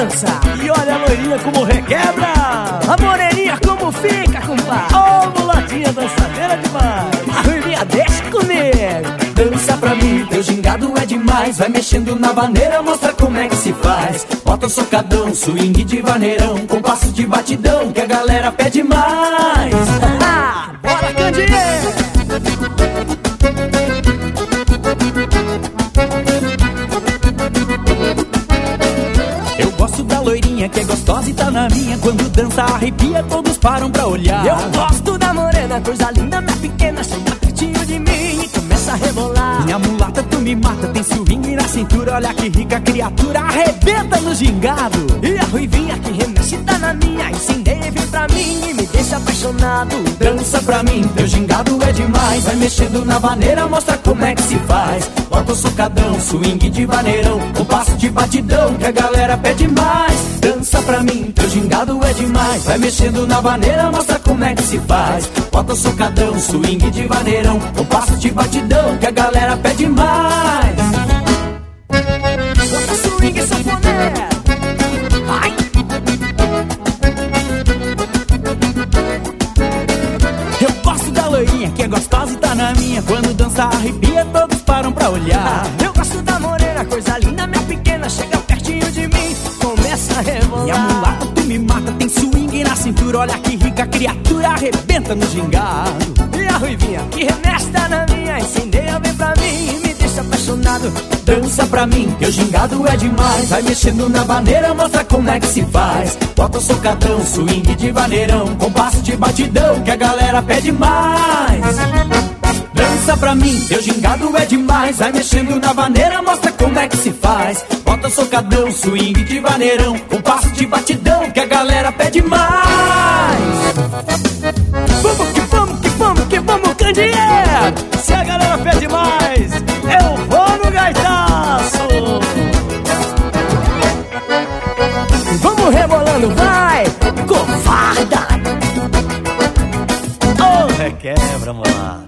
dança. E olha a loirinha como requebra. A moreninha como fica, compadre. Ô, mulatinha dançadeira demais. A ruivinha deixa comigo. Dança pra mim, teu gingado é demais. Vai mexendo na vaneira, mostra como é que se faz. Bota o socadão, swing de vaneirão, compasso de batidão, que a galera pede mais. Bora, Candeeiro! Eu gosto da loirinha que é gostosa e tá na minha. Quando dança arrepia, todos param pra olhar. Eu gosto da morena, coisa linda, minha pequena, chega pertinho de mim e começa a rebolar. Minha mulata, tu me mata, tem swing na cintura. Olha que rica criatura, arrebenta no gingado. E a ruivinha que remexe tá na minha, incendeia e vem pra mim e me deixa apaixonado. Dança pra mim, teu gingado é demais. Vai mexendo na vaneira, mostra como é que se faz. Bota o socadão, swing de vaneirão, compasso de batidão, que a galera pede mais. Dança pra mim, teu gingado é demais. Vai mexendo na vaneira, mostra como é que se faz. Bota o socadão, swing de vaneirão, compasso de batidão, que a galera pede mais. Bota swing sanfoné. Ai! Eu gosto da loirinha que é gostosa e tá na minha. Quando dança arrepia, todos param pra olhar. Eu gosto da morena, coisa linda, minha pequena, chega pertinho de mim, começa a rebolar. Minha mulata, tu me mata, tem swing na cintura. Olha que rica criatura, arrebenta no gingado. E a ruivinha que remexe tá na minha, incendeia, vem pra mim e me deixa apaixonado. Dança pra mim, teu gingado é demais. Vai mexendo na vaneira, mostra como é que se faz. Bota o socadão, swing de vaneirão, compasso de batidão, que a galera pede mais. Dança pra mim, teu gingado é demais. Vai mexendo na vaneira, mostra como é que se faz. Bota o socadão, swing de vaneirão, compasso de batidão, que a galera pede mais. Vamos que vamos, que vamos, que vamos, Candeeiro! Se a galera pede mais, eu vou no gaitaço! Vamos rebolando, vai, covarda! Ô, requebra, mano!